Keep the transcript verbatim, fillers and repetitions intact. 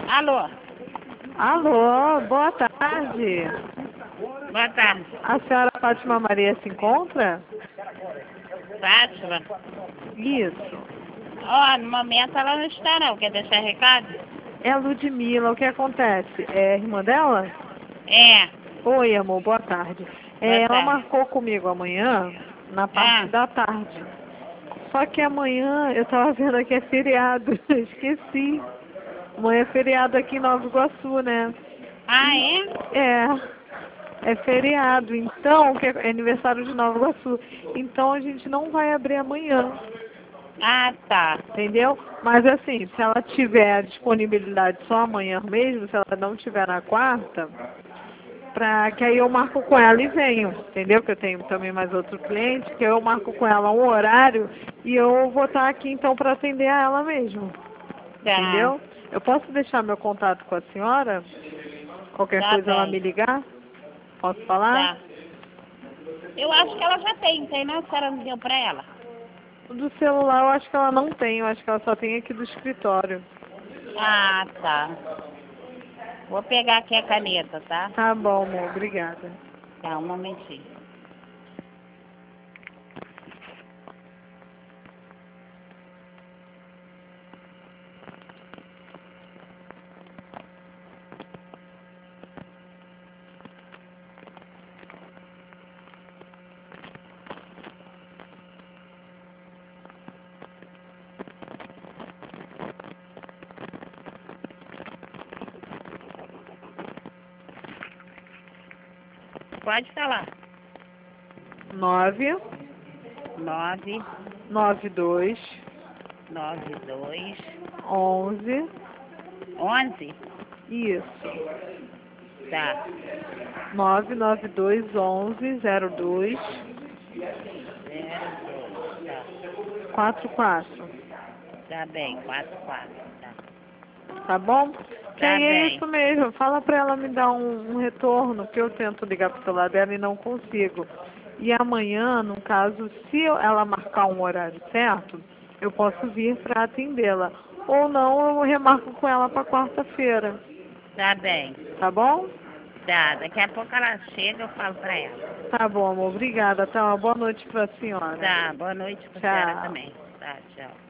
Alô? Alô, boa tarde. Boa tarde. A senhora Fátima Maria se encontra? Fátima? Isso. Ó, no momento ela não está não. Quer deixar recado? É a Ludmila, o que acontece? É a irmã dela? É. Oi, amor, boa tarde. Boa É, ela tarde. marcou comigo amanhã, na parte Ah, da tarde. Só que amanhã, eu tava vendo aqui, é feriado. Esqueci. Amanhã é feriado aqui em Nova Iguaçu, né? ah E, é? é, é feriado, então, que é aniversário de Nova Iguaçu. Então a gente não vai abrir amanhã, Ah, tá. entendeu? Mas assim, se ela tiver disponibilidade só amanhã mesmo, se ela não tiver na quarta, pra, que aí eu marco com ela e venho, entendeu? Que eu tenho também mais outro cliente, que eu marco com ela um horário e eu vou estar aqui então para atender a ela mesmo, Tá. entendeu? Eu posso deixar meu contato com a senhora? Qualquer Tá coisa ela bem. me ligar? Posso falar? Tá. Eu acho que ela já tem, tem não? A senhora não deu pra ela? Do celular eu acho que ela não tem, eu acho que ela só tem aqui do escritório. Ah, tá. Vou pegar aqui a caneta, tá? Tá bom, amor, obrigada. Tá, um momentinho. Pode falar. Nove, Nove, nove dois, nove, dois, onze, onze? isso. Tá. Nove nove dois onze zero dois Zero, dois, tá. quatro quatro. Tá bem, quatro, quatro, tá. Tá bom? Que Tá aí é bem. isso mesmo. Fala pra ela me dar um, um retorno, que eu tento ligar pro celular dela e não consigo. E amanhã, no caso, se eu- ela marcar um horário certo, eu posso vir pra atendê-la. Ou não, eu remarco com ela pra quarta-feira. Tá bem. Tá bom? Tá, daqui a pouco ela chega, eu falo pra ela. Tá bom, amor. Obrigada. Tá, uma boa noite pra senhora. Tá, boa noite pra senhora Tchau. também. Tá, tchau.